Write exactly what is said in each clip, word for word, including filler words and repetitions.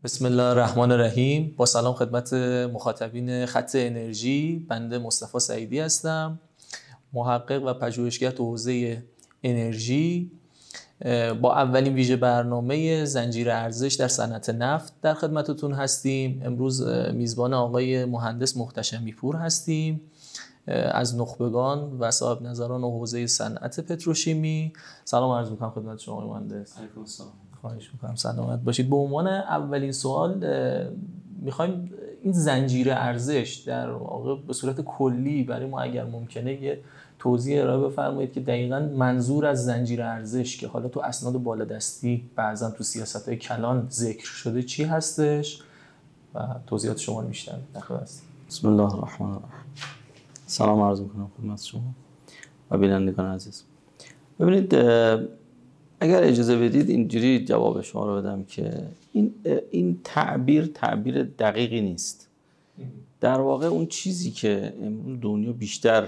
بسم الله الرحمن الرحیم. با سلام خدمت مخاطبین خط انرژی. بنده مصطفی سعیدی هستم، محقق و پژوهشگر تو حوزه انرژی. با اولین ویژه برنامه زنجیره ارزش در صنعت نفت در خدمتتون هستیم. امروز میزبان آقای مهندس محتشمی پور هستیم از نخبگان و صاحب نظران حوزه صنعت پتروشیمی. سلام عرض می‌کنم خدمت شما آقای مهندس. علیکم السلام. خواهش می‌کنم سلامت باشید. به عنوان اولین سوال می‌خوایم این زنجیره ارزش در واقع به صورت کلی برای ما اگر ممکنه یه توضیح ارائه بفرمایید که دقیقاً منظور از زنجیره ارزش که حالا تو اسناد بالادستی بعضا تو سیاست‌های کلان ذکر شده چی هستش و توضیحات شما رو میشنویم. داخل هستیم. بسم الله الرحمن الرحیم. سلام عرض می‌کنم خدمت شما و بینندگان عزیز. ببینید، اگر اجازه بدید اینجوری جواب شما رو بدم که این این تعبیر تعبیر دقیقی نیست. در واقع اون چیزی که امروز دنیا بیشتر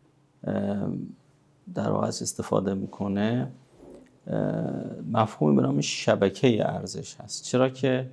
در واقع استفاده میکنه مفهومی به نام شبکه ارزش هست. چرا که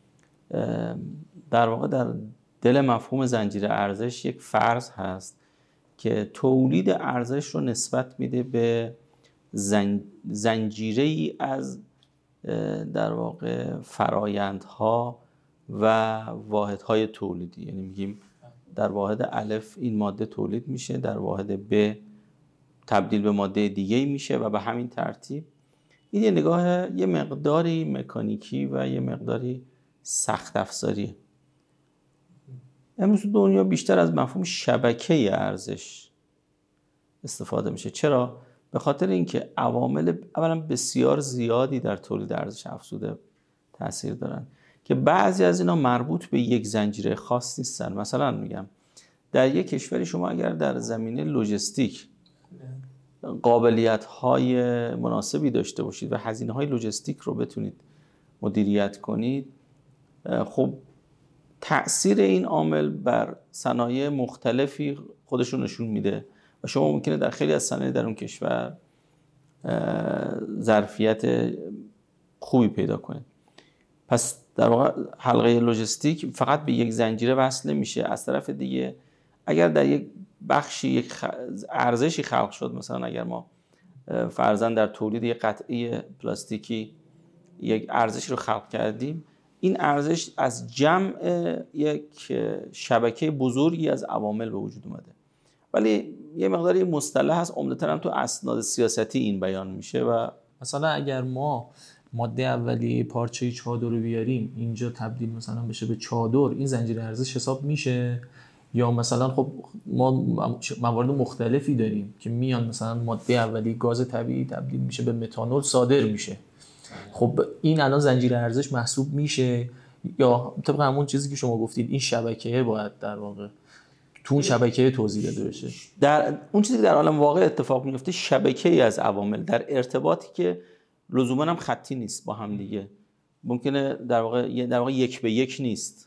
در واقع در دل مفهوم زنجیره ارزش یک فرض هست که تولید ارزش رو نسبت میده به زنجیره‌ای از در واقع فرایندها و واحدهای تولیدی. یعنی میگیم در واحد الف این ماده تولید میشه، در واحد ب تبدیل به ماده دیگه میشه و به همین ترتیب. این یه نگاه یه مقداری مکانیکی و یه مقداری سخت افزاریه. امروز دنیا بیشتر از مفهوم شبکه ارزش استفاده میشه. چرا؟ به خاطر اینکه عوامل اولا بسیار زیادی در تولید ارزش افزوده تاثیر دارن که بعضی از اینا مربوط به یک زنجیره خاص نیستن. مثلا میگم در یک کشوری شما اگر در زمینه لوجستیک قابلیت‌های مناسبی داشته باشید و هزینه‌های لوجستیک رو بتونید مدیریت کنید، خب تأثیر این عامل بر صنایع مختلفی خودشون نشون میده و شما ممکنه در خیلی از صنایع در اون کشور ظرفیت خوبی پیدا کنید. پس در واقع حلقه لوجستیک فقط به یک زنجیره وصل نمیشه. از طرف دیگه اگر در یک بخشی یک ارزشی خلق شد، مثلا اگر ما فرضاً در تولید یک قطعه پلاستیکی یک ارزش رو خلق کردیم، این ارزش از جمع یک شبکه بزرگی از عوامل به وجود اومده. ولی یه مقداری مصطلح هست، عمدتاً هم تو اسناد سیاستی این بیان میشه. و مثلا اگر ما ماده اولیه پارچه چادر رو بیاریم اینجا تبدیل مثلا بشه به چادر، این زنجیره ارزش حساب میشه؟ یا مثلا خب ما موارد مختلفی داریم که میان مثلا ماده اولیه گاز طبیعی تبدیل میشه به متانول صادر میشه، خب این الان زنجیره ارزش محسوب میشه یا طبق همون چیزی که شما گفتید این شبکه باید در واقع تو اون شبکه توضیح داده بشه؟ در اون چیزی که در عالم واقع اتفاق میفته شبکه‌ای از عوامل در ارتباطی که لزوما هم خطی نیست با هم دیگه، ممکنه در واقع در واقع یک به یک نیست،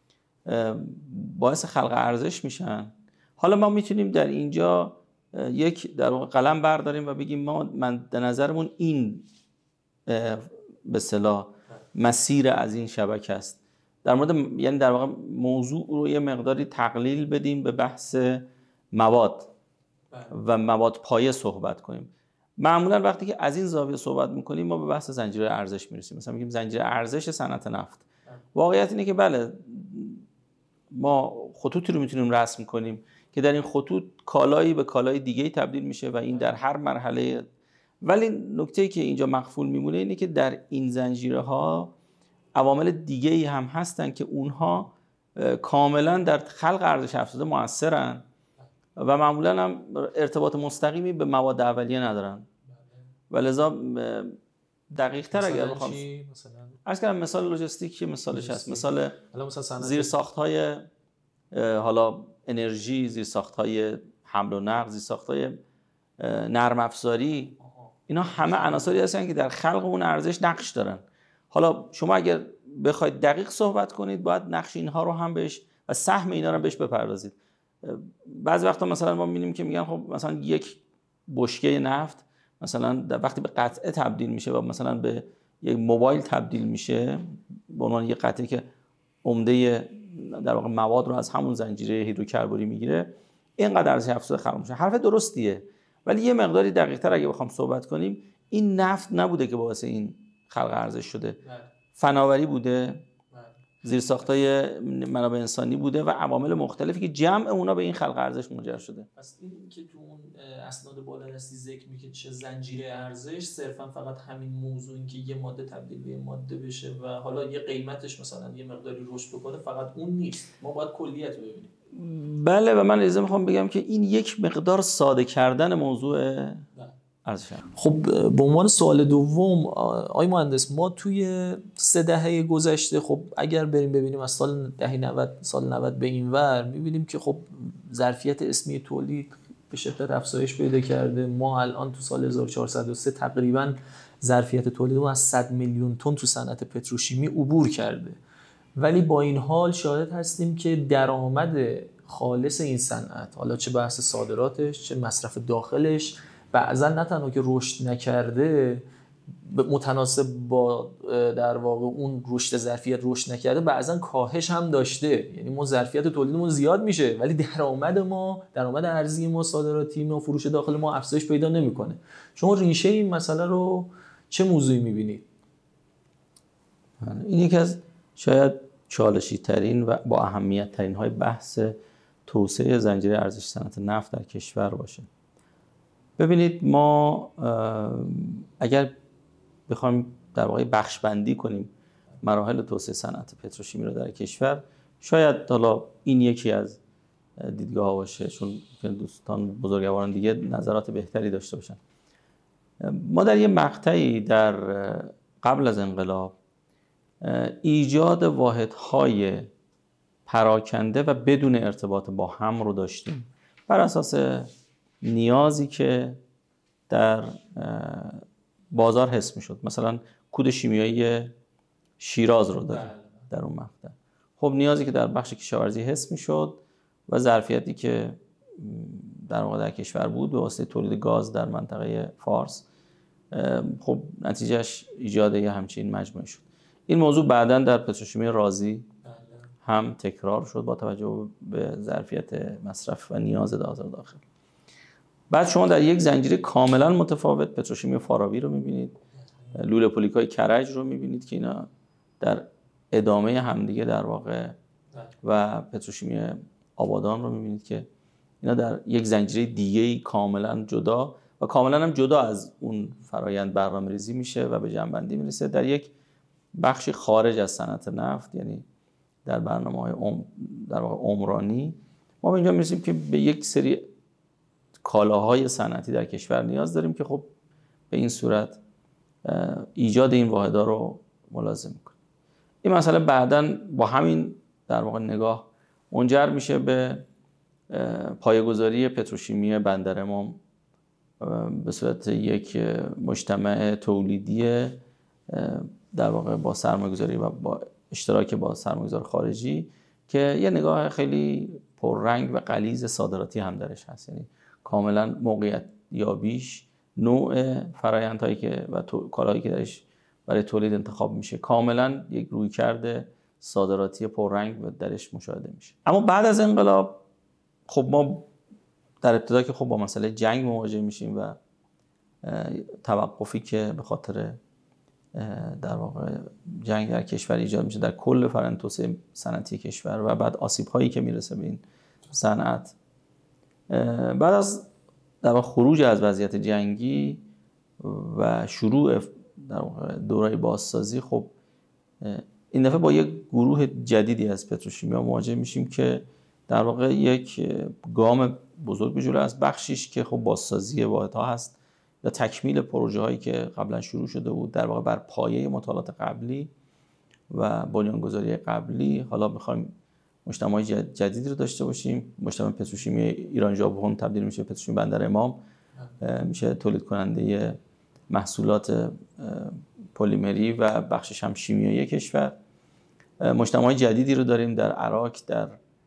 باعث خلق ارزش میشن. حالا ما میتونیم در اینجا یک در واقع قلم برداریم و بگیم ما من به نظرمون این به اصطلاح مسیر از این شبکه است. در مورد یعنی در واقع موضوع رو یه مقداری تقلیل بدیم به بحث مواد و مواد پایه صحبت کنیم. معمولا وقتی که از این زاویه صحبت میکنیم ما به بحث زنجیره ارزش میرسیم. مثلا میگیم زنجیره ارزش صنعت نفت. واقعیت اینه که بله ما خطوطی رو میتونیم رسم کنیم که در این خطوط کالایی به کالای دیگه‌ای تبدیل میشه و این در هر مرحله. ولی نکته‌ای که اینجا مخفول میمونه اینه که در این زنجیره ها عوامل دیگه‌ای هم هستن که اونها کاملا در خلق ارزش افزوده مؤثرن و معمولا هم ارتباط مستقیمی به مواد اولیه ندارن. ولذا دقیق تر اگر بخوام عرض کنم مثال لوجستیک مثالش هست، مثال زیر ساخت‌های حالا انرژی، زیر ساخت‌های حمل و نقل، زیر ساخت‌های نرم افزاری، اینا همه عناصری هستن که در خلق اون ارزش نقش دارن. حالا شما اگر بخواید دقیق صحبت کنید باید نقش اینها رو هم بهش و سهم اینا رو بهش بپردازید. بعضی وقتا مثلا ما می‌بینیم که میگن خب مثلا یک بشکه نفت مثلا وقتی به قطعه تبدیل میشه و مثلا به یک موبایل تبدیل میشه، به عنوان یه قطعه که عمده در واقع مواد رو از همون زنجیره هیدروکربوری میگیره اینقدر ارزش افزوده خلق میشه. حرف درستیه، ولی یه مقداری دقیق‌تر اگه بخوام صحبت کنیم، این نفت نبوده که باعث این خلق ارزش شده. فناوری بوده، زیرساختای منابع انسانی بوده و عوامل مختلفی که جمع اونا به این خلق ارزش منجر شده. پس این که تو اون اسناد بالادستی ذکر میکنه چه زنجیره ارزش، صرفا فقط همین موضوع این که یه ماده تبدیل به یه ماده بشه و حالا یه قیمتش مثلا یه مقداری رشد بکنه، فقط اون نیست، ما باید کلیت رو ببینیم. بله، و من اجازه میخوام بگم که این یک مقدار ساده کردن موضوع ارزش. خب به عنوان سوال دوم آقای مهندس، ما توی سه دهه گذشته خب اگر بریم ببینیم از سال دهه نود سال نود به این ور، میبینیم که خب ظرفیت اسمی تولید به شدت افزایش پیدا کرده. ما الان تو سال هزار و چهارصد و سه تقریبا ظرفیت تولیدمون از صد میلیون تن تو صنعت پتروشیمی عبور کرده، ولی با این حال شاهد هستیم که درآمد خالص این صنعت، حالا چه بحث صادراتش چه مصرف داخلش، بعضا نه تنها که رشد نکرده، متناسب با در واقع اون رشد ظرفیت رشد نکرده، بعضا کاهش هم داشته. یعنی ما ظرفیت تولیدمون زیاد میشه ولی درآمد ما، درآمد ارزی ما، صادراتی ما، فروش داخل ما افزایش پیدا نمیکنه. شما ریشه این مسئله رو چه موضوعی میبینید؟ این یکی از شاید چالشی ترین و با اهمیت ترین های بحث توسعه زنجیره ارزش صنعت نفت در کشور باشه. ببینید، ما اگر بخوایم در واقع بخش بندی کنیم مراحل توسعه صنعت پتروشیمی رو در کشور، شاید حالا این یکی از دیدگاه ها باشه، چون دوستان بزرگواران دیگه نظرات بهتری داشته باشن. ما در یه مقطعی در قبل از انقلاب ایجاد واحدهای پراکنده و بدون ارتباط با هم رو داشتیم بر اساس نیازی که در بازار حس می شد. مثلا کود شیمیایی شیراز رو داریم در اون مقطع. خب نیازی که در بخش کشاورزی حس می شد و ظرفیتی که در واقع در کشور بود به واسطه تولید گاز در منطقه فارس، خب نتیجهش ایجاد یه همچین مجموعه شد. این موضوع بعداً در پتروشیمی رازی هم تکرار شد با توجه به ظرفیت مصرف و نیاز بازار داخل. بعد شما در یک زنجیره کاملا متفاوت پتروشیمی فارابی رو می‌بینید، لوله پولیکای کرج رو می‌بینید که اینا در ادامه همدیگه در واقع، و پتروشیمی آبادان رو می‌بینید که اینا در یک زنجیره دیگه‌ای کاملا جدا و کاملا هم جدا از اون فرایند برنامه‌ریزی میشه و به جنبندی میرسه در یک بخشی خارج از صنعت نفت، یعنی در برنامه‌های عم... در واقع عمرانی. ما به اینجا میرسیم که به یک سری کالاهای صنعتی در کشور نیاز داریم که خب به این صورت ایجاد این واحدها رو ملازم میکنه. این مسئله بعداً با همین در واقع نگاه منجر میشه به پایه‌گذاری پتروشیمی بندر امام به صورت یک مجتمع تولیدی در واقع با سرمایه‌گذاری و با اشتراک با سرمایه‌گذار خارجی که یه نگاه خیلی پررنگ و غلیظ صادراتی هم درش هست. یعنی کاملا موقعیت یابیش، نوع فرآیندهایی که و کالاهایی که درش برای تولید انتخاب میشه کاملا یک رویکرد صادراتی پررنگ و درش مشاهده میشه. اما بعد از انقلاب خب ما در ابتدا که خب با مسئله جنگ مواجه میشیم و توقفی که به خاطر در واقع جنگ در کشور ایجاد میشه در کل فرآیند توسعه صنعتی کشور و بعد آسیب‌هایی که میرسه به این صنعت. بعد از در واقع خروج از وضعیت جنگی و شروع در واقع دوره بازسازی، خب این دفعه با یک گروه جدیدی از پتروشیمیا مواجه میشیم که در واقع یک گام بزرگ به جلو از بخشیش که خب بازسازی واحدها هست یا تکمیل پروژه هایی که قبلا شروع شده بود در واقع بر پایه مطالعات قبلی و بنیانگذاری قبلی. حالا می‌خوایم مجتمع جدیدی رو داشته باشیم. مجتمع پتروشیمی ایران ژاپن تبدیل میشه پتروشیمی بندر امام، میشه تولید کننده محصولات پلیمری و بخشش هم شیمیایی کشور. مجتمع جدیدی رو داریم در عراق، در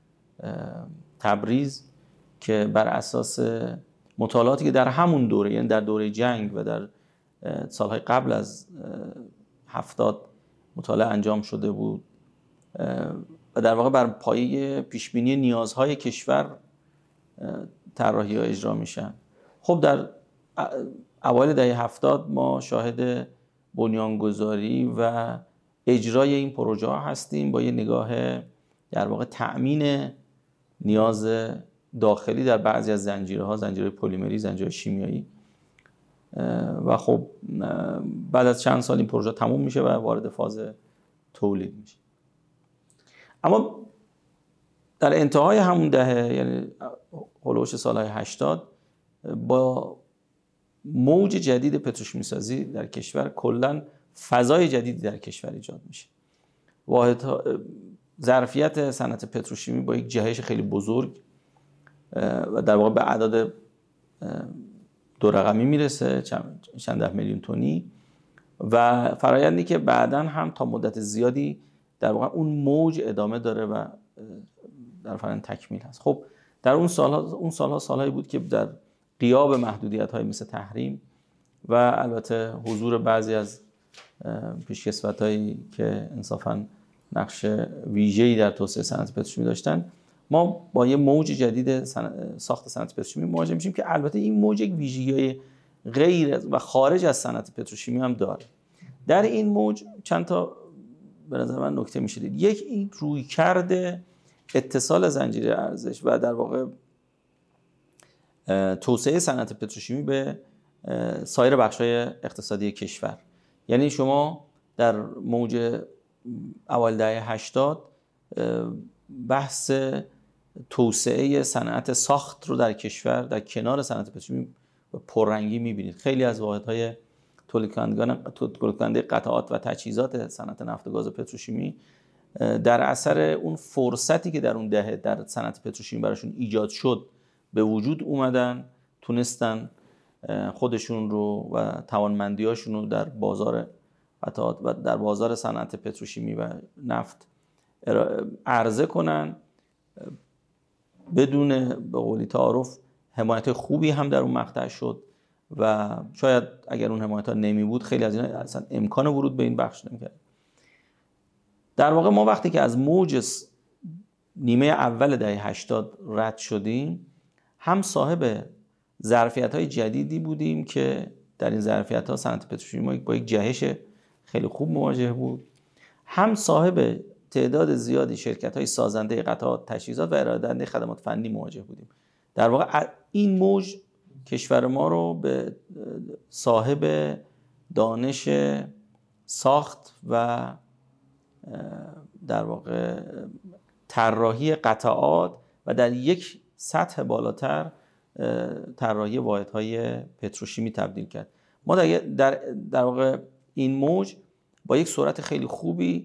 تبریز، که بر اساس مطالعاتی که در همون دوره، یعنی در دوره جنگ و در سالهای قبل از هفتاد مطالعه انجام شده بود و در واقع بر پایه پیشبینی نیازهای کشور طراحی‌ها اجرا میشن. خب در اوایل دهه هفتاد ما شاهد بنیانگذاری و اجرای این پروژه ها هستیم با یه نگاه در واقع تأمین نیاز داخلی در بعضی از زنجیرها، زنجیره پلیمری، زنجیره شیمیایی. و خب بعد از چند سال این پروژه تموم میشه و وارد فاز تولید میشه. اما در انتهای همون دهه، یعنی هولوش سالهای هشتاد، با موج جدید پتروشیمی سازی در کشور کلاً فضای جدیدی در کشور ایجاد میشه. واحد ظرفیت صنعت پتروشیمی با یک جهش خیلی بزرگ و در واقع به اعداد دو رقمی میرسه، چند ده میلیون تنی، و فرآیندی که بعداً هم تا مدت زیادی در واقع اون موج ادامه داره و در فرآیند تکمیل هست. خب در اون سالها اون سالها سالهایی بود که در غیاب محدودیت‌های مثل تحریم و البته حضور بعضی از پیشکسوت‌هایی که انصافاً نقش ویژه‌ای در توسعه صنعت پتروشیمی داشتن، ما با یه موج جدید ساخت صنعت پتروشیمی مواجه میشیم که البته این موج یک ویژگی غیر و خارج از صنعت پتروشیمی هم داره. در این موج چند تا به نظر من نکته میشه دید. یک، این رویکرد اتصال زنجیره ارزش و در واقع توسعه صنعت پتروشیمی به سایر بخش‌های اقتصادی کشور. یعنی شما در موج اول دهه هشتاد بحث توسعه صنعت ساخت رو در کشور در کنار صنعت پتروشیمی پررنگی می‌بینید. خیلی از واحدهای تولید کننده قطعات و تجهیزات صنعت نفت و گاز پتروشیمی در اثر اون فرصتی که در اون دهه در صنعت پتروشیمی براشون ایجاد شد به وجود اومدن، تونستن خودشون رو و توانمندیاشون رو در بازار قطعات و در بازار صنعت پتروشیمی و نفت عرضه کنن. بدون به قولی تعارف حمایت خوبی هم در اون مقطع شد و شاید اگر اون حمایت ها نمی بود خیلی از اینا اصلا امکان ورود به این بخش نمی‌کرد. در واقع ما وقتی که از موج نیمه اول دهه هشتاد رد شدیم، هم صاحب ظرفیت‌های جدیدی بودیم که در این ظرفیت‌ها صنعت پتروشیمی با یک جهش خیلی خوب مواجه بود، هم صاحب تعداد زیادی شرکت‌های سازنده قطعات، تجهیزات و ارائه دهنده خدمات فنی مواجه بودیم. در واقع این موج کشور ما رو به صاحب دانش ساخت و در واقع طراحی قطعات و در یک سطح بالاتر طراحی واحدهای پتروشیمی تبدیل کرد. ما در در در واقع این موج با یک سرعت خیلی خوبی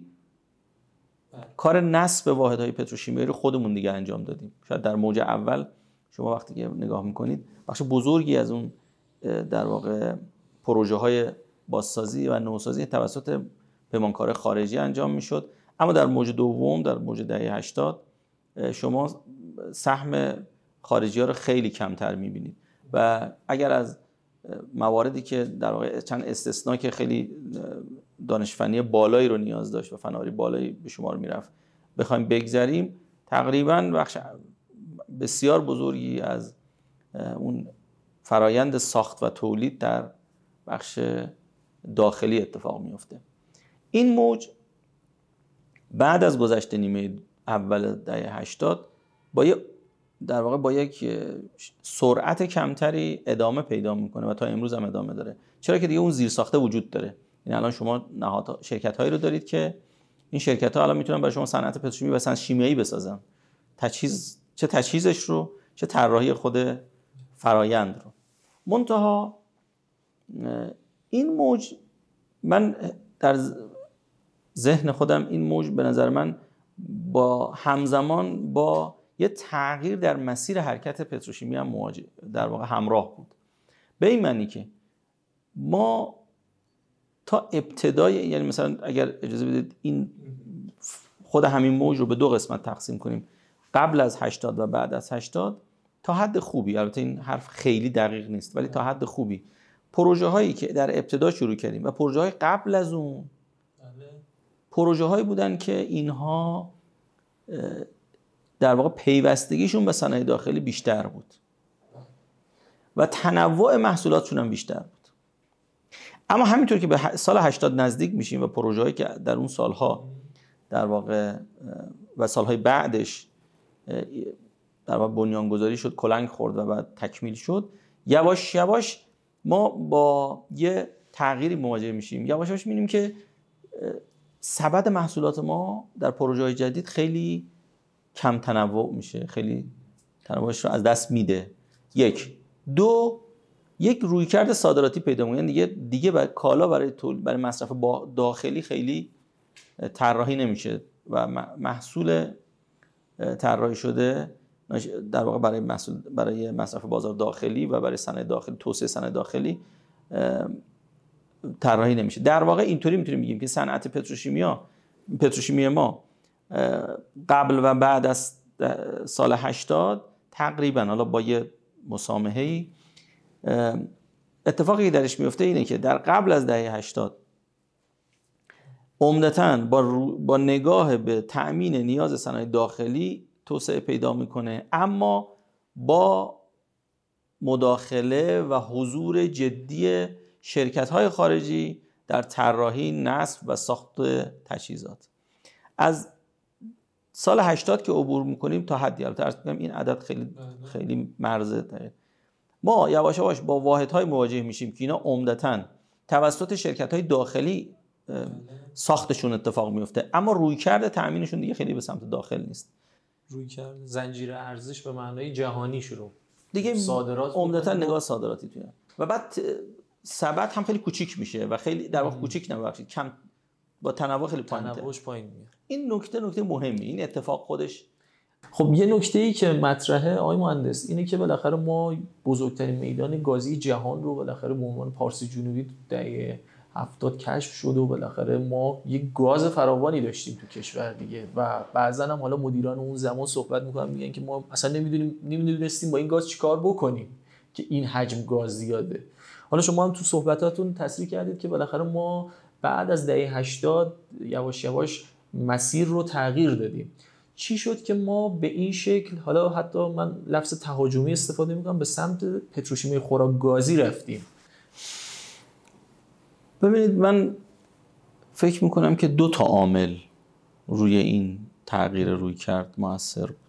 کار نصب واحدهای پتروشیمی رو خودمون دیگه انجام دادیم. شاید در موج اول شما وقتی که نگاه میکنید بخش بزرگی از اون در واقع پروژه های بازسازی و نوسازی توسط پیمانکار خارجی انجام میشد، اما در موج دوم، در موج دهه هشتاد، شما سهم خارجی ها رو خیلی کمتر میبینید و اگر از مواردی که در واقع چند استثناء که خیلی دانش فنی بالایی رو نیاز داشت و فناوری بالایی به شمار میرفت بخوایم بگذریم، تقریبا بخش بسیار بزرگی از اون فرایند ساخت و تولید در بخش داخلی اتفاق میفته. این موج بعد از گذشت نیمه اول دهه هشتاد با یک در واقع با یک سرعت کمتری ادامه پیدا میکنه و تا امروز هم ادامه داره. چرا که دیگه اون زیرساخته وجود داره. یعنی الان شما نهادها شرکت‌هایی رو دارید که این شرکت‌ها الان میتونن برای شما صنعت پتروشیمی و صنعت شیمیایی بسازن. تجهیز چه تجهیزش رو، چه طراحی خود فرایند رو. منتها این موج، من در ذهن خودم این موج به نظر من با همزمان با یه تغییر در مسیر حرکت پتروشیمی هم مواجه در واقع همراه بود. به این معنی که ما تا ابتدای، یعنی مثلا اگر اجازه بدید این خود همین موج رو به دو قسمت تقسیم کنیم، قبل از هشتاد و بعد از هشتاد، تا حد خوبی، البته این حرف خیلی دقیق نیست ولی تا حد خوبی پروژه هایی که در ابتدا شروع کردیم و پروژه های قبل از اون پروژه هایی بودن که اینها در واقع پیوستگیشون به صنایع داخلی بیشتر بود و تنوع محصولاتشون هم بیشتر بود. اما همینطور که به سال هشتاد نزدیک میشیم و پروژه هایی که در اون سالها در واقع و سالهای بعدش در واقع بنیانگذاری شد، کلنگ خورد و بعد تکمیل شد، یواش یواش ما با یه تغییری مواجه میشیم. یواش یواش میبینیم که سبد محصولات ما در پروژه‌های جدید خیلی کم تنوع میشه، خیلی تنوعش رو از دست میده. یک دو یک رویکرد صادراتی پیدا می‌کنه، دیگه دیگه برای کالا برای تولید برای مصرف داخلی خیلی طراحی نمیشه و محصول طراحی شده در واقع برای محصول برای مصرف بازار داخلی و برای صنایع داخلی، توسعه صنایع داخلی طراحی نمیشه. در واقع اینطوری میتونیم بگیم که صنعت پتروشیمیا پتروشیمی ما قبل و بعد از سال هشتاد تقریبا، حالا با یه مسامحه‌ای، اتفاقی که درش میفته اینه که در قبل از دهه هشتاد عمدتاً با, با نگاه به تأمین نیاز صنایع داخلی توسعه پیدا میکنه، اما با مداخله و حضور جدی شرکت‌های خارجی در طراحی، نصب و ساخت تجهیزات. از سال هشتاد که عبور میکنیم تا حدی، البته عرض می‌کنم این عدد خیلی خیلی مرزه، ما یواش یواش با واحدهای مواجه میشیم که اینا عمدتاً توسط شرکت‌های داخلی ساختشون اتفاق میفته، اما رویکرد تأمینشون دیگه خیلی به سمت داخل نیست. رویکرد زنجیره ارزش به معنای جهانی شروع دیگه صادرات عمدتاً نگاه صادراتی توی و بعد سبد هم خیلی کوچیک میشه و خیلی در واقع کوچیک نبخشید کم با تنوع خیلی پایینه، تنوعش پایین میاد. این نکته نکته مهمی، این اتفاق خودش. خب یه نکته‌ای که مطرحه آقای مهندس اینه که بالاخره ما بزرگترین میدان گازی جهان رو بالاخره به عنوان پارس جنوبی دهه هفتاد کشف شد و بالاخره ما یه گاز فراوانی داشتیم تو کشور دیگه و بعضا هم حالا مدیران اون زمان صحبت میکنن میگن که ما اصلا نمیدونیم نمیدونستیم با این گاز چیکار بکنیم که این حجم گاز زیاده. حالا شما هم تو صحبتاتون تصریح کردید که بالاخره ما بعد از دهه هشتاد یواش یواش مسیر رو تغییر دادیم. چی شد که ما به این شکل، حالا حتی من لفظ تهاجمی استفاده میکنم، به سمت پتروشیمی خوراک‌گازی رفتیم؟ ببینید من فکر میکنم که دو تا عامل روی این تغییر روی کرد موثر بود.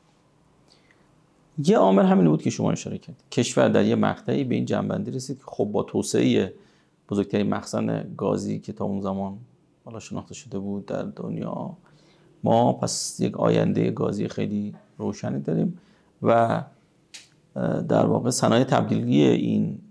یه عامل همین بود که شما اشاره کردید، کشور در یه مقطعی به این جنبندی رسید که خب با توسعه بزرگترین مخزن گازی که تا اون زمان حالا شناخته شده بود در دنیا، ما پس یک آینده گازی خیلی روشنی داریم و در واقع صنایع تبدیلی این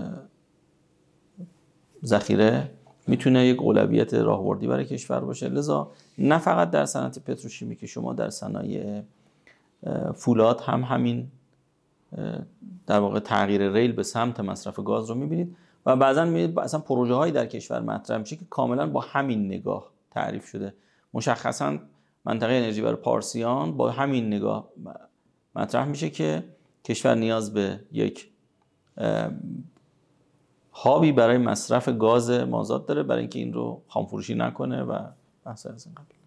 ذخیره میتونه یک اولویت راهبردی برای کشور باشه. لذا نه فقط در صنعت پتروشیمی که شما در صنایع فولاد هم همین در واقع تغییر ریل به سمت مصرف گاز رو میبینید و بعضا میبینید اصلا پروژه هایی در کشور مطرح میشه که کاملا با همین نگاه تعریف شده. مشخصا منطقه انرژی برای پارسیان با همین نگاه مطرح میشه که کشور نیاز به یک هابی برای مصرف گاز مازاد داره برای اینکه این رو خامفروشی نکنه و بحث از این قبیل.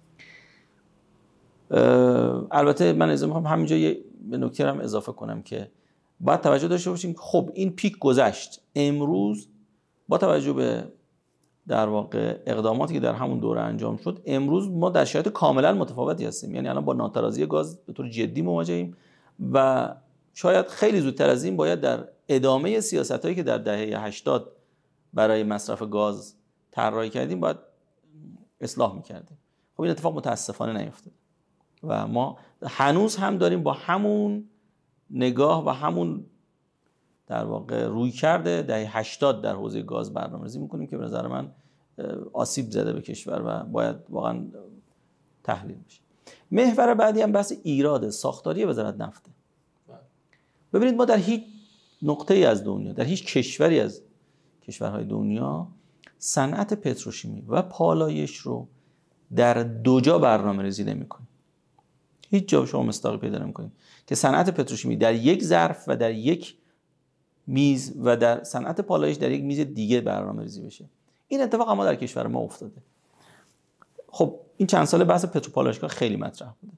البته من اجازه میخوام همینجا یه نکته هم اضافه کنم که باید توجه داشته باشیم که خب این پیک گذشت، امروز با توجه به در واقع اقداماتی که در همون دوره انجام شد، امروز ما در شرایط کاملا متفاوتی هستیم. یعنی الان با ناترازی گاز به طور جدی مواجهیم و شاید خیلی زودتر از این باید در ادامه سیاستایی که در دهه هشتاد برای مصرف گاز طراحی کردیم باید اصلاح میکردیم. خب این اتفاق متاسفانه نیفتاد و ما هنوز هم داریم با همون نگاه و همون در واقع روی کرده دهه هشتاد در حوزه گاز برنامه‌ریزی میکنیم که به نظر من آسیب زده به کشور و باید واقعا تحلیل بشه. محور بعدی هم بحث ایراد ساختاری وزارت نفته. ببینید ما در هیچ نقطه‌ای از دنیا، در هیچ کشوری از کشورهای دنیا صنعت پتروشیمی و پالایش رو در دو جا برنامه‌ریزی نمی‌کنیم. هیچ جا شما مصداقی پیدا نمی‌کنید که صنعت پتروشیمی در یک ظرف و در یک میز و در صنعت پالایش در یک میز دیگه برنامه‌ریزی بشه. این اتفاق اما در کشور ما افتاده. خب این چند سال بحث پتروپالایشگاه خیلی مطرح بوده.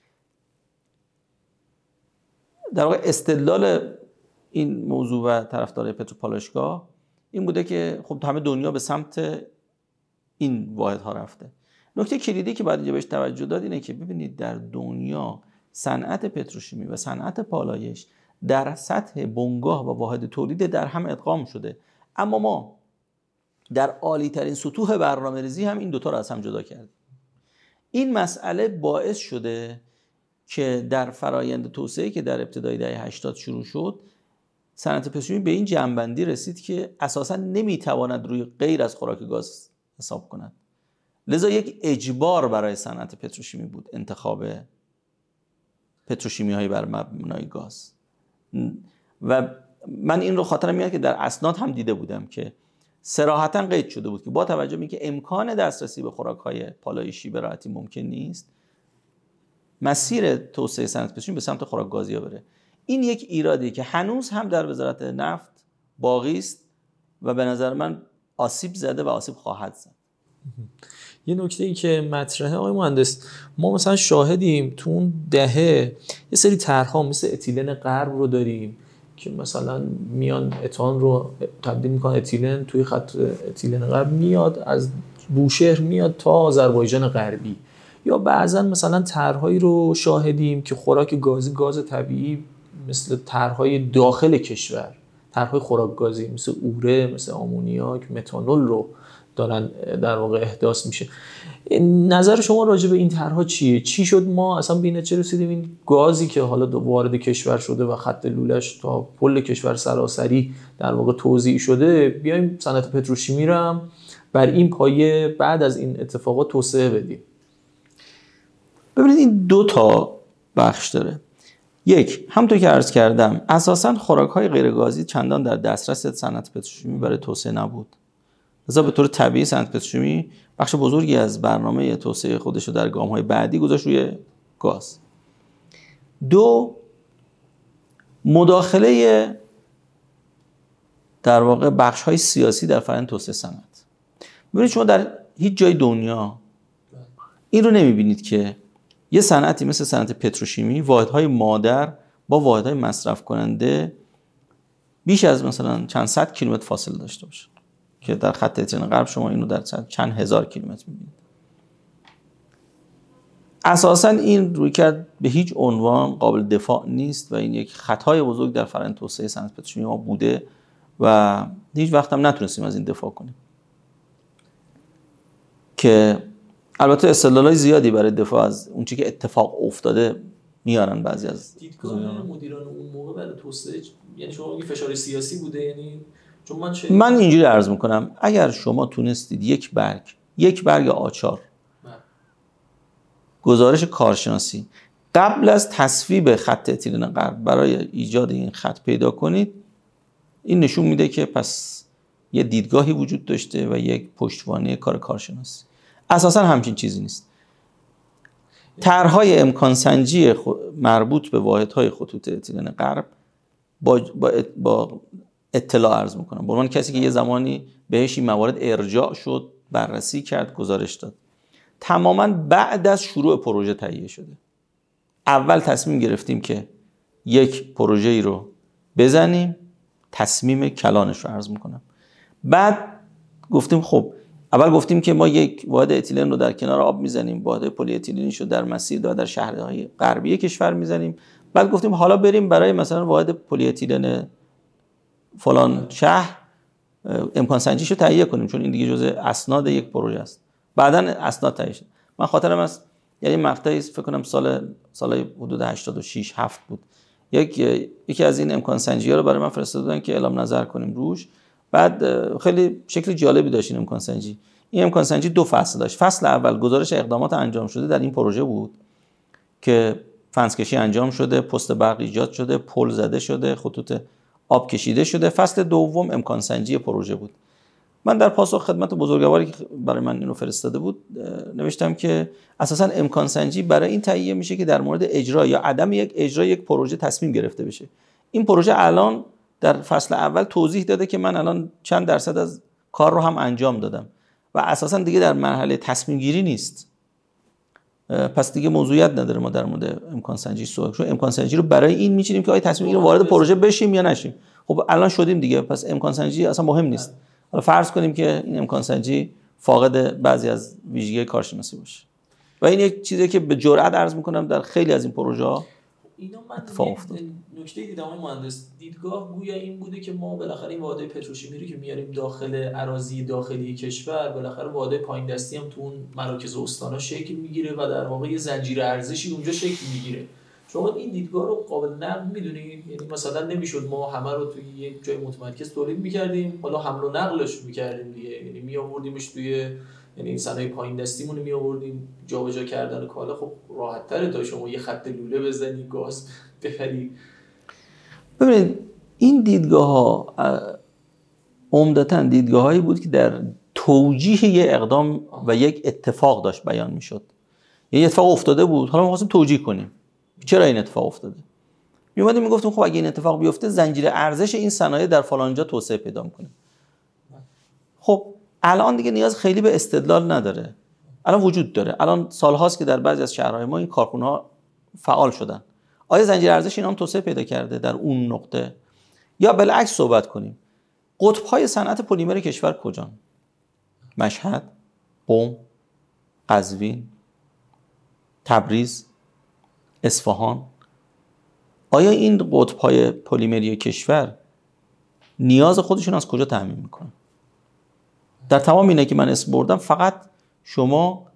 در واقع استدلال این موضوع و طرفدارای پتروپالایشگاه این بوده که خب همه دنیا به سمت این واحدها رفته. نکته کلیدی که باید اینجا بهش توجه داد اینه که ببینید در دنیا صنعت پتروشیمی و صنعت پالایش در سطح بنگاه و واحد تولید در هم ادغام شده، اما ما در عالی ترین سطوح برنامه‌ریزی هم این دوتا رو از هم جدا کردیم. این مسئله باعث شده که در فرایند توسعه که در ابتدای دهه هشتاد شروع شد، صنعت پتروشیمی به این جنبندی رسید که اساساً نمیتواند روی غیر از خوراک گاز حساب کند. لذا یک اجبار برای صنعت پتروشیمی بود انتخاب پتروشیمی های بر مبنای گاز. و من این رو خاطرم میاد که در اسناد هم دیده بودم که صراحتاً قید شده بود که با توجه به اینکه امکان دسترسی به خوراک‌های پالایشی به راحتی ممکن نیست، مسیر توسعه صنعت پتروشیمی به سمت خوراک گازی بره. این یک ایرادی که هنوز هم در وزارت نفت باقی است و به نظر من آسیب زده و آسیب خواهد زد. یه نکته ای که مطرحه آقای مهندس، ما مثلا شاهدیم تو اون دهه یه سری طرح‌ها مثل اتیلن غرب رو داریم که مثلا میان اتان رو تبدیل میکنن اتیلن، توی خط اتیلن غرب میاد از بوشهر میاد تا آذربایجان غربی. یا بعضا مثلا طرح‌هایی رو شاهدیم که خوراک گازی، گاز طبیعی، مثل طرح‌های داخل کشور، طرح‌های خوراک گازی مثل اوره، مثل آمونیاک، متانول رو دارن در واقع احداث میشه. نظر شما راجع به این طرح‌ها چیه؟ چی شد ما اصلا به این چه رسیدیم این گازی که حالا وارد کشور شده و خط لولش تا کل کشور سراسری در واقع توزیع شده، بیایم صنعت پتروشیمی رو هم بر این پایه بعد از این اتفاقات توسعه بدیم؟ ببینید این دو تا بخش داره. یک، همونطور که عرض کردم اساساً خوراک‌های غیرگازی چندان در دسترس صنعت پتروشیمی برای توسعه نبود. لذا به طور طبیعی صنعت پتروشیمی بخش بزرگی از برنامه توسعه خودش رو در گام‌های بعدی گذاشت روی گاز. دو، مداخله در واقع بخش‌های سیاسی در فرآیند توسعه صنعت. ببینید شما در هیچ جای دنیا این رو نمی‌بینید که یه صنعتی مثل صنعت پتروشیمی واحدهای مادر با واحدهای مصرف کننده بیش از مثلا چند صد کیلومتر فاصله داشته باشه که در خط اترین غرب شما اینو در چند هزار کیلومتر می‌بینید. اساساً این رویکرد به هیچ عنوان قابل دفاع نیست و این یک خطای بزرگ در فرآیند توسعه صنعت پتروشیمی ما بوده و هیچ وقت هم نتونستیم از این دفاع کنیم. که البته استدلالای زیادی برای دفاع از اون چیزی که اتفاق افتاده میارن بعضی از دیدگاه مدیران اون موقع برای توسعه، یعنی شما میگی فشار سیاسی بوده، یعنی چون من چه... من اینجوری عرض میکنم اگر شما تونستید یک برگ یک برگ آچار گزارش کارشناسی قبل از تصویب خط اتیلن غرب برای ایجاد این خط پیدا کنید، این نشون میده که پس یه دیدگاهی وجود داشته و یک پشتوانه کار کارشناسی. اساسا همچین چیزی نیست. طرح‌های امکان سنجی مربوط به واحدهای خطوط اتیلن غرب با با با اطلاع عرض میکنم، به عنوان کسی که یه زمانی بهش این موارد ارجاع شد، بررسی کرد، گزارش داد، تماما بعد از شروع پروژه تهیه شده. اول تصمیم گرفتیم که یک پروژه‌ای رو بزنیم، تصمیم کلانش رو عرض میکنم. بعد گفتیم خب اول گفتیم که ما یک واحد اتیلن رو در کنار آب میزنیم، واحد پلی اتیلنش رو در مسیر دا در شهرهای غربی کشور میزنیم. بعد گفتیم حالا بریم برای مثلا واحد پلی اتیلن فلان شهر امکان سنجیش رو تهیه کنیم، چون این دیگه جزء اسناد یک پروژه است. بعداً اسناد تهیه شد. من خاطرم است یعنی مقطعی فکر کنم سال سال حدود هشتاد و شش هفت بود، یک یکی از این امکان سنجی‌ها رو برای من فرستادن که اعلام نظر کنیم روش. بعد خیلی شکل جالبی داشت این امکان سنجی. این امکان سنجی دو فصل داشت. فصل اول گزارش اقدامات انجام شده در این پروژه بود که فنسکشی انجام شده، پست برق ایجاد شده، پل زده شده، خطوط آب کشیده شده. فصل دوم امکان سنجی پروژه بود. من در پاسخ خدمت بزرگواری که برای من اینو فرستاده بود نوشتم که اساساً امکان سنجی برای این تهیه میشه که در مورد اجرا یا عدم یک اجرا یک پروژه تصمیم گرفته بشه. این پروژه الان در فصل اول توضیح داده که من الان چند درصد از کار رو هم انجام دادم و اساسا دیگه در مرحله تصمیم گیری نیست. پس دیگه موضوعیت نداره ما در مورد امکان سنجی صحبت، چون امکان سنجی رو برای این میچینیم که آیا تصمیم گیری وارد پروژه بشیم یا نشیم. خب الان شدیم دیگه، پس امکان سنجی اصلا مهم نیست. حالا فرض کنیم که این امکان سنجی فاقد بعضی از ویژگی کارشناسی باشه و این یک چیزی که به جرئت عرض میکنم در خیلی از این پروژه ها اینا من اتفاق افتاد. نکته دیدم آقای مهندس، دیدگاه گویا این بوده که ما بالاخره این واحدهای پتروشیمی رو که میاریم داخل اراضی داخلی کشور، بالاخره واحدهای پایین دستی هم تو اون مراکز استانا شکل میگیره و در واقع یه زنجیره ارزشی اونجا شکل میگیره. شما این دیدگاه رو قابل نقد میدونید؟ یعنی مثلا نمیشد ما همه رو توی یک جای متمرکز تولید میکردیم، حالا حمل و نقلش میکردیم دیگه، یعنی میآوردیمش توی، یعنی این صنایع پایین دستیمون رو می آوردیم، جابجا کردن کالا خب راحت تره تا شما یه خط لوله بزنی گاز بخری. ببینید این دیدگاه ها عمدتاً دیدگاه هایی بود که در توجیه یه اقدام و یک اتفاق داشت بیان میشد. یه اتفاق افتاده بود، حالا ما خواستیم توجیه کنیم چرا این اتفاق افتاده. می اومدیم میگفتیم خب اگه این اتفاق بیفته زنجیره ارزش این صنایع در فلان جا توسعه پیدا میکنه. خب الان دیگه نیاز خیلی به استدلال نداره، الان وجود داره. الان سالهاست که در بعضی از شهرهای ما این کارخونه‌ها فعال شدن. آیا زنجیره ارزش اینا هم توسعه پیدا کرده در اون نقطه؟ یا بالعکس صحبت کنیم، قطب‌های صنعت پلیمر کشور کجان؟ مشهد، قم، قزوین، تبریز، اصفهان. آیا این قطب‌های پلیمری کشور نیاز خودشون از کجا تامین میکنن؟ در تمام اینه که من اسم بردم فقط شما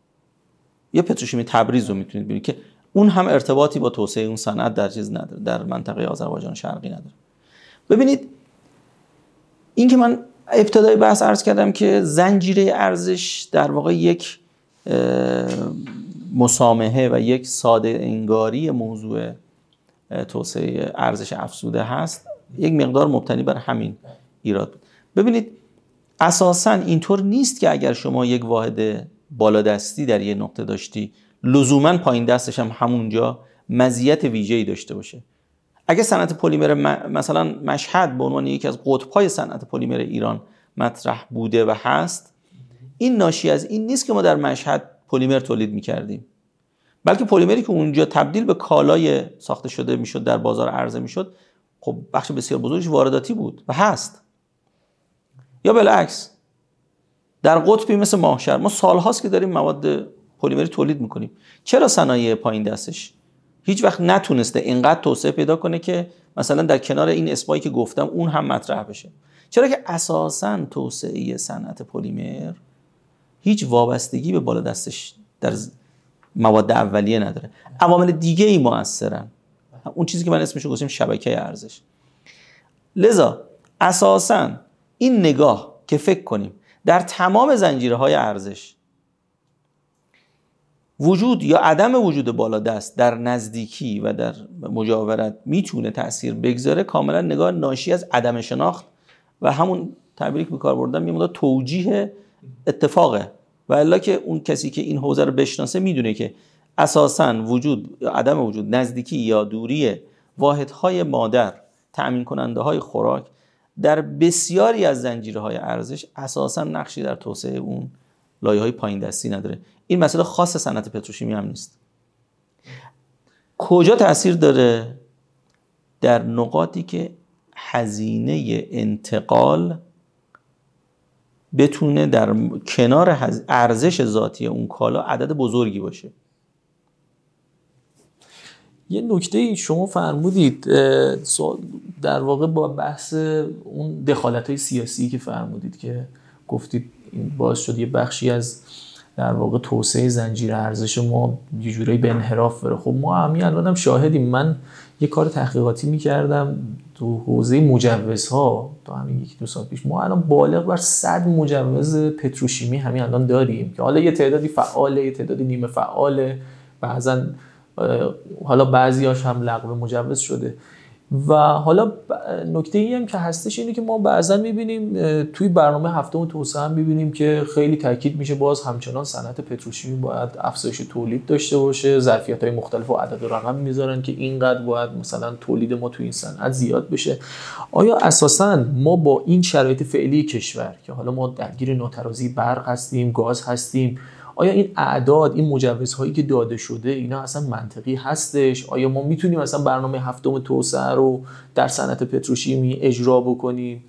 یه پتروشیمی تبریز رو میتونید ببینید که اون هم ارتباطی با توسعه اون صنعت در چیز نداره، در منطقه آذربایجان شرقی نداره. ببینید این که من ابتدای بحث عرض کردم که زنجیره ارزش در واقع یک مسامحه و یک ساده انگاری موضوع توسعه ارزش افزوده هست، یک مقدار مبتنی بر همین ایراد بود. ببینید اساساً اینطور نیست که اگر شما یک واحد بالادستی در یک نقطه داشتی لزوماً پایین دستش هم همونجا مزیت ویژه‌ای داشته باشه. اگه صنعت پلیمر مثلا مشهد به عنوان یکی از قطب‌های صنعت پلیمر ایران مطرح بوده و هست، این ناشی از این نیست که ما در مشهد پلیمر تولید می‌کردیم، بلکه پلیمری که اونجا تبدیل به کالای ساخته شده میشد در بازار عرضه میشد، خب بخش بسیار بزرگش وارداتی بود و هست. یا بالعکس در قطبی مثل ماهشهر ما سالهاست که داریم مواد پلیمری تولید میکنیم. چرا صنایع پایین دستش هیچ وقت نتونسته اینقدر توسعه پیدا کنه که مثلا در کنار این اسمایی که گفتم اون هم مطرح بشه؟ چرا که اساساً توسعه صنعت پلیمر هیچ وابستگی به بالا دستش در مواد اولیه نداره. عوامل دیگه ای مؤثرن، اون چیزی که من اسمش رو گذاشتم شبکه ارزش. لذا اساساً این نگاه که فکر کنیم در تمام زنجیره‌های ارزش وجود یا عدم وجود بالادست در نزدیکی و در مجاورت میتونه تأثیر بگذاره، کاملا نگاه ناشی از عدم شناخت و همون تعبیری که به کار بردم یه مقدار توجیه اتفاقه. و الا که اون کسی که این حوزه رو بشناسه میدونه که اساساً وجود یا عدم وجود، نزدیکی یا دوری واحدهای مادر، تأمین کننده های خوراک در بسیاری از زنجیرهای ارزش اساساً نقشی در توسعه اون لایه‌های پایین دستی نداره. این مسئله خاص صنعت پتروشیمی هم نیست. کجا تأثیر داره؟ در نقاطی که هزینه انتقال بتونه در کنار ارزش ذاتی اون کالا عدد بزرگی باشه. یه نکته شما فرمودید در واقع با بحث اون دخالت‌های سیاسی که فرمودید که گفتید این باعث شد یه بخشی از در واقع توسعه زنجیره ارزش ما یه جورایی به انحراف بره. خب ما همین الان هم شاهدیم. من یه کار تحقیقاتی می‌کردم تو حوزه مجوزها تا همین یک دو سال پیش. ما الان بالغ بر صد مجوز پتروشیمی همین الان داریم که حالا یه تعدادی فعاله، یه تعدادی نیمه فعاله، بعضن حالا بعضیاش هم لغو مجوز شده. و حالا نکته ای هم که هستش اینه که ما بعضا میبینیم توی برنامه هفتم توسعه هم میبینیم که خیلی تاکید میشه باز همچنان صنعت پتروشیمی باید افزایش تولید داشته باشه، ظرفیت‌های مختلف و عدد و رقم میذارن که اینقدر باید مثلا تولید ما توی این صنعت زیاد بشه. آیا اساساً ما با این شرایط فعلی کشور که حالا ما درگیر ناترازی برق هستیم، گاز هستیم، آیا این اعداد، این مجوزهایی که داده شده اینا اصلا منطقی هستش؟ آیا ما میتونیم اصلا برنامه هفتم توسعه رو در صنعت پتروشیمی اجرا بکنیم؟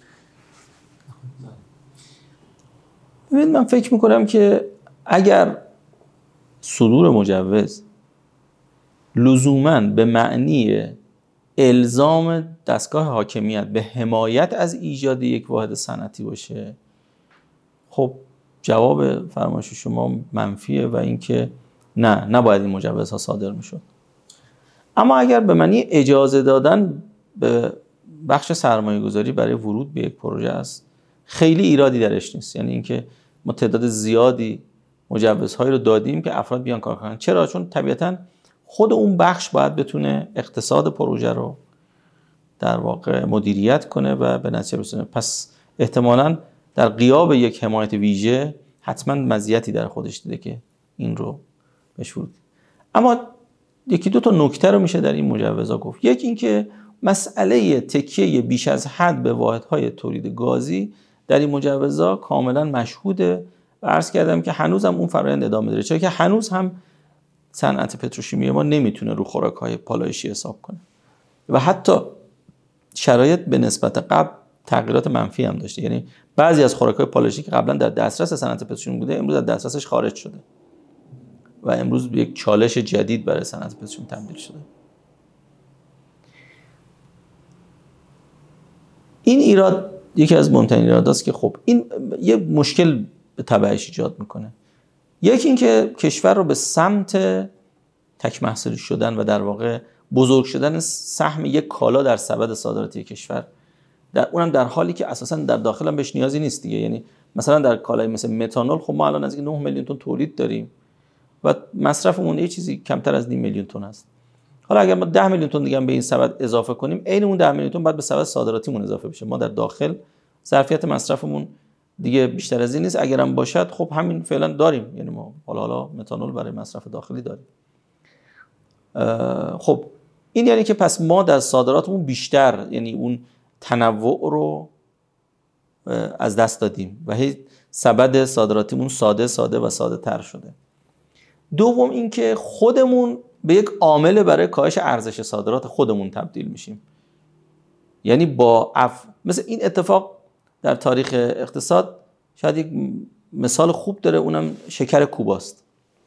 ببین من فکر میکنم که اگر صدور مجوز لزوماً به معنی الزام دستگاه حاکمیت به حمایت از ایجاد یک واحد صنعتی باشه، خب جواب فرمایش شما منفیه و اینکه نه نباید این مجوزها صادر میشد. اما اگر به معنی اجازه دادن به بخش سرمایه گذاری برای ورود به یک پروژه است، خیلی ایرادی درش نیست. یعنی اینکه ما تعداد زیادی مجوزهایی رو دادیم که افراد بیان کار کنن. چرا؟ چون طبیعتاً خود اون بخش باید بتونه اقتصاد پروژه رو در واقع مدیریت کنه و به نتیجه برسونه. پس احتمالاً در غیاب یک حمایت ویژه حتما مزیتی در خودش دیده که این رو بهش ورود. اما یکی دو تا نکته رو میشه در این مجوزها گفت. یک این که مسئله تکیه بیش از حد به واحدهای تولید گازی در این مجوزها کاملا مشهوده و عرض کردم که هنوز هم اون فرآیند ادامه داره، چرا که هنوز هم صنعت پتروشیمی ما نمیتونه رو خوراک‌های پالایشی حساب کنه و حتی شرایط به نسبت قبل تغییرات منفی هم داشته. یعنی بعضی از خوراک‌های پالایشی که قبلا در دسترس صنعت پتروشیمی بوده امروز از دسترسش خارج شده و امروز به یک چالش جدید برای صنعت پتروشیمی تبدیل شده. این ایراد یکی از مهمترین ایراداست که خب این یه مشکل به تبعش ایجاد میکنه. یکی این که کشور رو به سمت تک محصولی شدن و در واقع بزرگ شدن سهم یک کالا در سبد صادراتی کشور، در اونم در حالی که اساسا در داخل هم بهش نیازی نیست دیگه. یعنی مثلا در کالای مثل متانول خب ما الان نزدیک نه میلیون تن تولید داریم و مصرفمون یه چیزی کمتر از نیم میلیون تن است. حالا اگر ما ده میلیون تن دیگه هم به این سبد اضافه کنیم، عین اون ده میلیون تن بعد به سبد صادراتیمون اضافه بشه. ما در داخل ظرفیت مصرفمون دیگه بیشتر از این نیست. اگرم باشد خب همین فعلا داریم، یعنی ما حالا حالا متانول برای مصرف داخلی داریم. خب این یعنی که پس ما در صادراتمون بیشتر، یعنی اون تنوع رو از دست دادیم و هی سبد صادراتیمون ساده ساده و ساده تر شده. دوم این که خودمون به یک عامل برای کاهش ارزش صادرات خودمون تبدیل میشیم. یعنی با اف... مثل این اتفاق در تاریخ اقتصاد شاید یک مثال خوب داره، اونم شکر کوباست.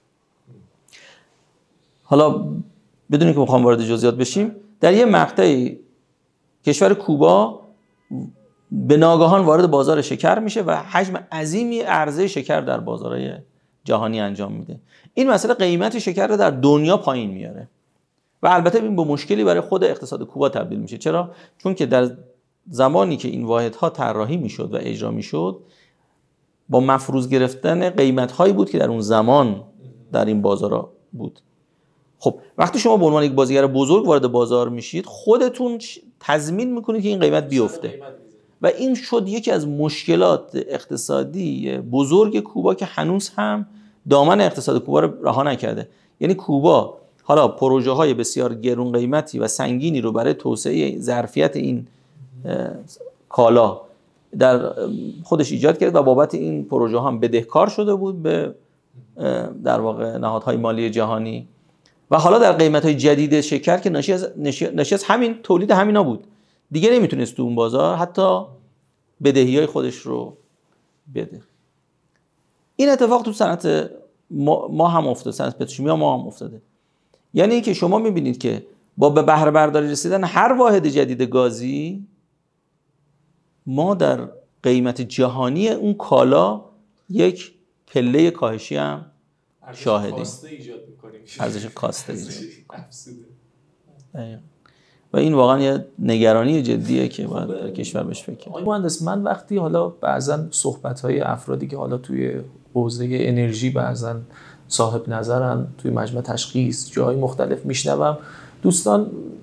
حالا بدون اینکه بخوام وارد جزئیات بشیم، در یه مقطعی کشور کوبا به ناگهان وارد بازار شکر میشه و حجم عظیمی عرضه شکر در بازارهای جهانی انجام میده. این مسئله قیمت شکر رو در دنیا پایین میاره و البته این با مشکلی برای خود اقتصاد کوبا تبدیل میشه. چرا؟ چون که در زمانی که این واحدها طراحی میشد و اجرا میشد با مفروض گرفتن قیمت‌هایی بود که در اون زمان در این بازارها بود. خب وقتی شما به عنوان یک بازیگر بزرگ وارد بازار میشید، خودتون تضمین میکنید که این قیمت بیفته و این شد یکی از مشکلات اقتصادی بزرگ کوبا که هنوز هم دامن اقتصاد کوبا رو رها نکرده. یعنی کوبا حالا پروژه های بسیار گرون قیمتی و سنگینی رو برای توسعه ظرفیت این کالا در خودش ایجاد کرد و بابت این پروژه هم بدهکار شده بود به در واقع نهادهای مالی جهانی و حالا در قیمت‌های جدید شکر که ناشی از ناشی از همین تولید همینا بود، دیگه نمیتونست تو اون بازار حتی بدهی‌های خودش رو بده. این اتفاق تو صنعت ما, ما هم افتاده، صنعت پتروشیمی ما هم افتاده. یعنی اینکه شما می‌بینید که با به بهره برداری رسیدن هر واحد جدید گازی ما در قیمت جهانی اون کالا یک پله کاهشی هم شاهدیم. ارزش کاسته ایجاد می‌کنیم. و این واقعا یه نگرانی جدیه که باید در کشور بهش فکر کنیم. آقای مهندس، من وقتی حالا بعضن صحبت‌های افرادی که حالا توی حوزه انرژی بعضن صاحب نظرن توی مجمع تشخیص جای مختلف میشنوم، دوستان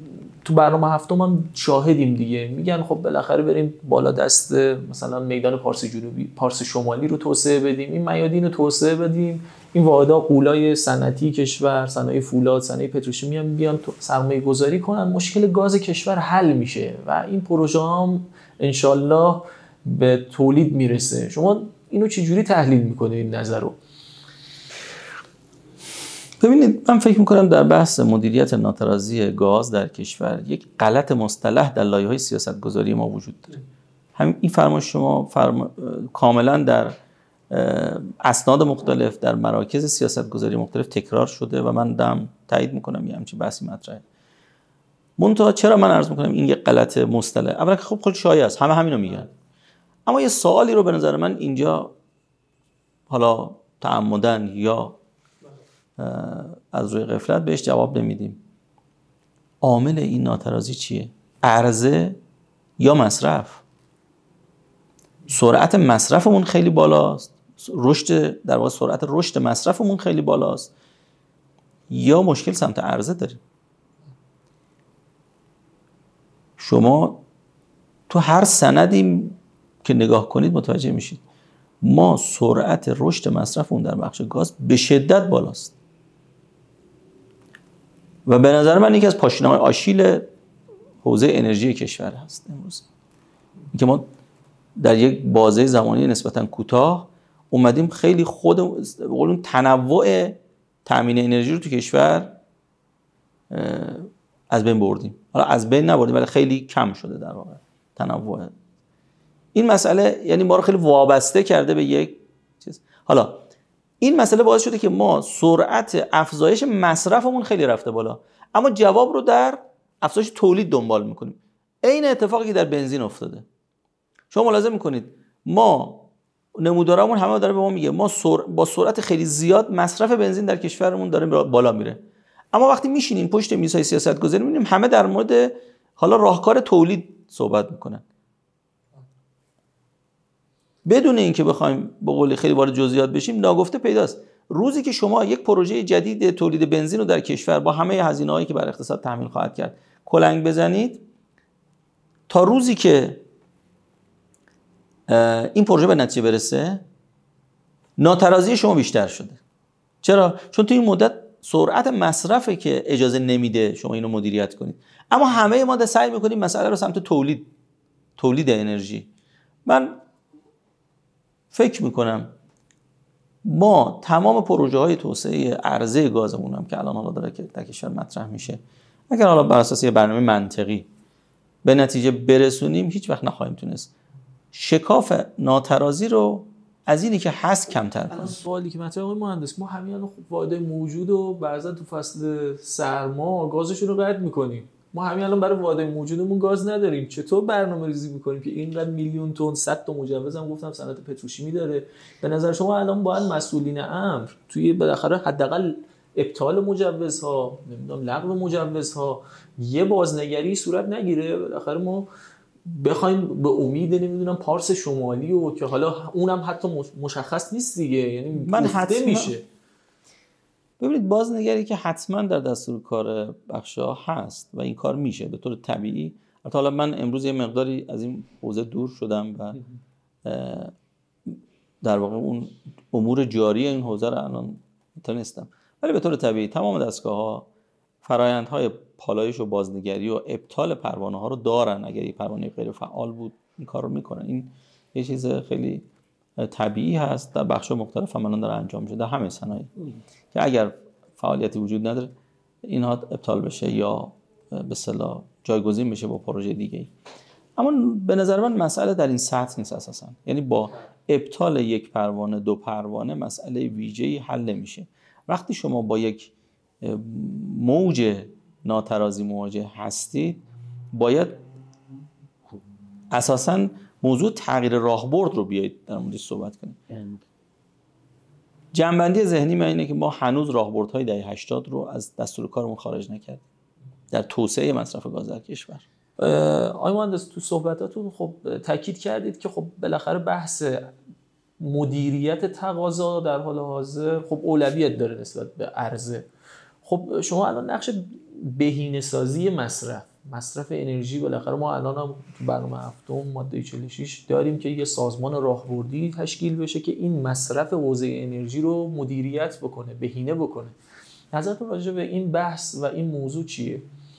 تو برنامه هفتم هم شاهدیم دیگه، میگن خب بالاخره بریم بالا دست مثلا میدان پارس جنوبی، پارس شمالی رو توسعه بدیم، این میادین رو توسعه بدیم، این واحدها غولای صنعتی کشور، صنایع فولاد، صنایع پتروشیمی هم بیان سرمایه گذاری کنن، مشکل گاز کشور حل میشه و این پروژه هم انشالله به تولید میرسه. شما اینو چجوری تحلیل میکنه این نظر رو؟ ببینید من فکر میکنم در بحث مدیریت ناترازی گاز در کشور یک غلط مصطلح در لایه‌های سیاستگذاری ما وجود داره. همین این فرمایش شما فرما... کاملا در اسناد مختلف در مراکز سیاستگذاری مختلف تکرار شده و من دم تایید میکنم یه همچین بحثی مطرحه. منتها چرا من عرض میکنم این یک غلط مصطلح؟ اولا که خب خود شایع است، همه همینو میگن، اما یه سوالی رو به نظر من اینجا حالا تعمدن یا از روی غفلت بهش جواب نمیدیم. عامل این ناترازی چیه؟ عرضه یا مصرف؟ سرعت مصرفمون خیلی بالاست، رشد در واقع سرعت رشد مصرفمون خیلی بالاست، یا مشکل سمت عرضه داریم؟ شما تو هر سندی که نگاه کنید متوجه میشید ما سرعت رشد مصرفمون در بخش گاز به شدت بالاست و به نظر من یکی از پاشنه‌های آشیل حوزه انرژی کشور هست امروز، اینکه ما در یک بازه زمانی نسبتاً کوتاه اومدیم خیلی خود به قول تنوع تامین انرژی رو تو کشور از بین بردیم. حالا از بین نبردیم ولی خیلی کم شده در واقع تنوع. این مسئله یعنی ما رو خیلی وابسته کرده به یک چیز. حالا این مسئله باعث شده که ما سرعت افزایش مصرفمون خیلی رفته بالا، اما جواب رو در افزایش تولید دنبال میکنیم. عین اتفاقی که در بنزین افتاده. شما ملاحظه میکنید ما نمودارمون همه داره به ما میگه ما سر... با سرعت خیلی زیاد مصرف بنزین در کشورمون داره بالا میره، اما وقتی میشینیم پشت میزهای سیاستگذاری میبینیم همه در مورد حالا راهکار تولید صحبت میکنن بدون اینکه بخوایم به قول خیلی وارد جزئیات بشیم. ناگفته پیداست روزی که شما یک پروژه جدید تولید بنزین رو در کشور با همه هزینه‌هایی که بر اقتصاد تحمیل خواهد کرد کلنگ بزنید، تا روزی که این پروژه به نتیجه برسه ناترازی شما بیشتر شده. چرا؟ چون تو این مدت سرعت مصرفه که اجازه نمیده شما اینو مدیریت کنید، اما همه ما سعی میکنیم مسئله رو سمت تولید تولید انرژی. من فکر میکنم ما تمام پروژه های توسعه عرضه گازمون هم که الان حالا داره که در کشور مطرح میشه، اگر حالا بر اساس یه برنامه منطقی به نتیجه برسونیم هیچ وقت نخواهیم تونست شکاف ناترازی رو از اینی که هست کمتر کنیم. سوالی که مطرح آقای مهندس، ما همین الان خب واحد موجود و بعضا تو فصل سرما گازشون رو قطع میکنیم. ما همین الان برای واحد موجودمون گاز نداریم، چطور برنامه‌ریزی میکنیم که اینقدر میلیون تن صد تا مجوز هم گفتم صنعت پتروشیمی داره؟ به نظر شما الان باید مسئولین امر توی بالاخره حداقل ابطال مجوزها، نمیدونم لغو مجوزها، یه بازنگری صورت نگیره؟ بالاخره ما بخوایم به امید نمیدونم پارس شمالی و که حالا اونم حتی مشخص نیست دیگه، یعنی من حتما میشه. ببینید بازنگری که حتما در دستور کار بخشا هست و این کار میشه به طور طبیعی. حالا من امروز یه مقداری از این حوزه دور شدم و در واقع اون امور جاری این حوزه رو الان نتونستم، ولی به طور طبیعی تمام دستگاه‌ها فرآیندهای پالایش و بازنگری و ابطال پروانه ها رو دارن. اگر این پروانه غیر فعال بود این کار رو میکنن. این یه چیز خیلی طبیعی هست، در بخش مختلف هم الان داره انجام میشه در همه صنایع که اگر فعالیتی وجود نداره اینها ابطال بشه یا به اصطلاح جایگزین بشه با پروژه دیگه. اما به نظر من مسئله در این سطح نیست اساسا، یعنی با ابطال یک پروانه دو پروانه مسئله ویژه‌ای حل نمیشه. وقتی شما با یک موج ناترازی مواجه هستید باید اساساً موضوع تغییر راهبرد رو بیایید در موردش صحبت کنیم. جنبندی ذهنی من اینه که ما هنوز راهبردهای دهه هشتاد رو از دستور کارمون خارج نکردیم در توسعه مصرف گاز در کشور. آقای مهندس تو صحبتاتون خب تاکید کردید که خب بالاخره بحث مدیریت تقاضا در حال حاضر خب اولویت داره نسبت به عرضه. خب شما الان نقش بهینه‌سازی مصرف مصرف انرژی بالاخره ما الان هم تو برنامه هفتم ماده چهل و شش داریم که یه سازمان راهبردی تشکیل بشه که این مصرف حوزه انرژی رو مدیریت بکنه، بهینه بکنه. نظرتون راجع به این بحث و این موضوع چیه؟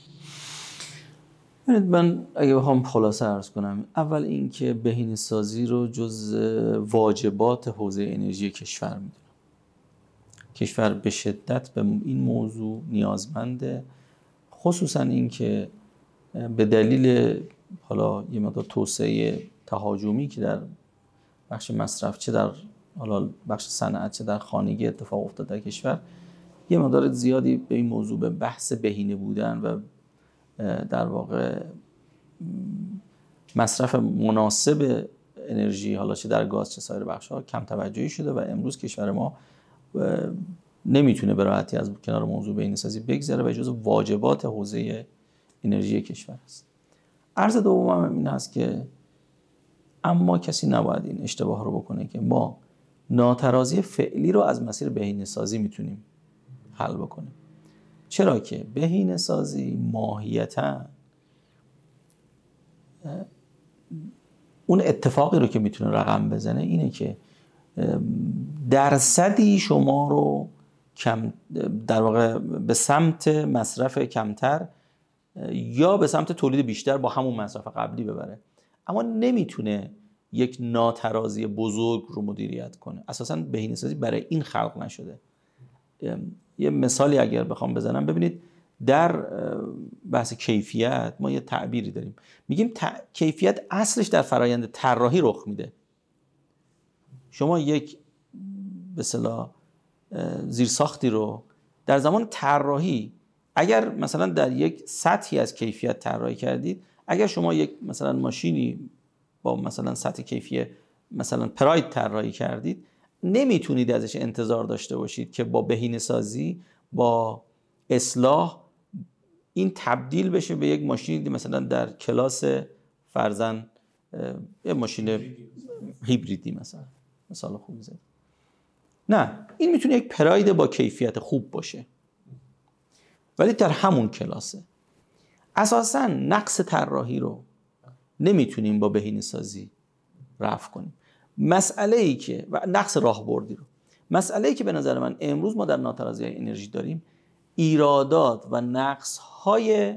من اگه بخوام خلاصه عرض کنم، اول این که بهینه سازی رو جز واجبات حوزه انرژی کشور میدونم. کشور به شدت به این موضوع نیازمنده، خصوصا این که به دلیل حالا یه مقدار توسعه تهاجمی که در بخش مصرف، چه در حالا بخش صنعت چه در خانگی اتفاق افتاد در کشور، یه مقدار زیادی به این موضوع، به بحث بهینه بودن و در واقع مصرف مناسب انرژی، حالا چه در گاز چه سایر بخش‌ها، کم توجهی شده و امروز کشور ما نمیتونه به راحتی از کنار موضوع بهینه سازی بگذره و جزو واجبات حوزه انرژی کشور است. عرض دومم این است که اما کسی نباید این اشتباه رو بکنه که ما ناترازی فعلی رو از مسیر بهینه سازی میتونیم حل بکنیم. چرا که بهینه سازی ماهیتاً اون اتفاقی رو که میتونه رقم بزنه اینه که درصدی شما رو کم در واقع به سمت مصرف کمتر یا به سمت تولید بیشتر با همون مصرف قبلی ببره، اما نمیتونه یک ناترازی بزرگ رو مدیریت کنه. اساساً بهینه سازی برای این خلق نشده. یه مثالی اگر بخوام بزنم، ببینید در بحث کیفیت ما یه تعبیری داریم، میگیم ت... کیفیت اصلش در فرایند طراحی رخ میده. شما یک به اصطلاح زیرساختی رو در زمان طراحی اگر مثلا در یک سطحی از کیفیت طراحی کردید، اگر شما یک مثلا ماشینی با مثلا سطح کیفیت مثلا پراید طراحی کردید، نمیتونید ازش انتظار داشته باشید که با بهینه سازی، با اصلاح این تبدیل بشه به یک ماشین مثلا در کلاس فرضاً یه ماشین هیبریدی مثلا، مثال خوبی زد. نه، این میتونه یک پراید با کیفیت خوب باشه ولی در همون کلاسه. اساساً نقص طراحی رو نمیتونیم با بهینه سازی رفع کنیم. مسئله ای که و نقص راهبردی رو، مسئله ای که به نظر من امروز ما در ناترازی انرژی داریم، ایرادات و نقص‌های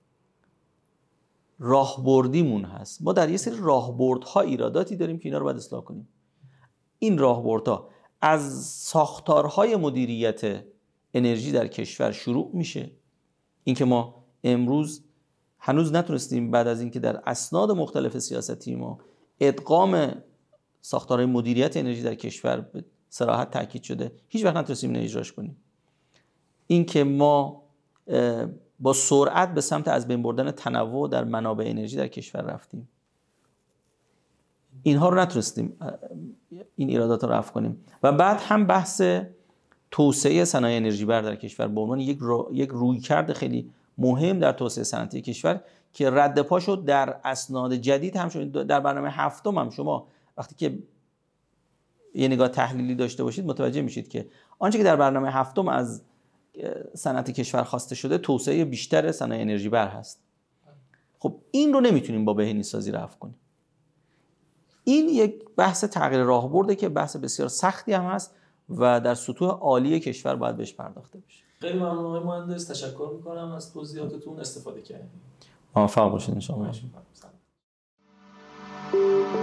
راهبردیمون هست. ما در یه سری راهبردها ایراداتی داریم که اینا رو باید اصلاح کنیم. این راهبردها از ساختارهای مدیریت انرژی در کشور شروع میشه. این که ما امروز هنوز نتونستیم بعد از اینکه در اسناد مختلف سیاستی ما ادغام ساختارهای مدیریت انرژی در کشور به صراحت تاکید شده، هیچ وقت نتونستیم اینو اجراش کنیم. این که ما با سرعت به سمت از بین بردن تنوع در منابع انرژی در کشور رفتیم، اینها رو نتونستیم این ایرادات رو رفع کنیم. و بعد هم بحث توسعه صنایع انرژی بر در کشور به عنوان یک رو، یک رویکرد خیلی مهم در توسعه صنعتی کشور که رد پا شد در اسناد جدید هم شد. در برنامه هفتم هم شما وقتی که یه نگاه تحلیلی داشته باشید متوجه میشید که آنچه که در برنامه هفتم از صنعت کشور خواسته شده توسعه بیشتر صنایع انرژی بر هست. خب این رو نمیتونیم با بهینه سازی رفع کنیم. این یک بحث تغییر راهبرده که بحث بسیار سختی هم هست و در سطوح عالی کشور باید بهش پرداخته بشه. خیلی ممنون آقای مهندس، تشکر میکنم از توضیحاتتون، استفاده کردیم. موفق باشید ان شاء الله.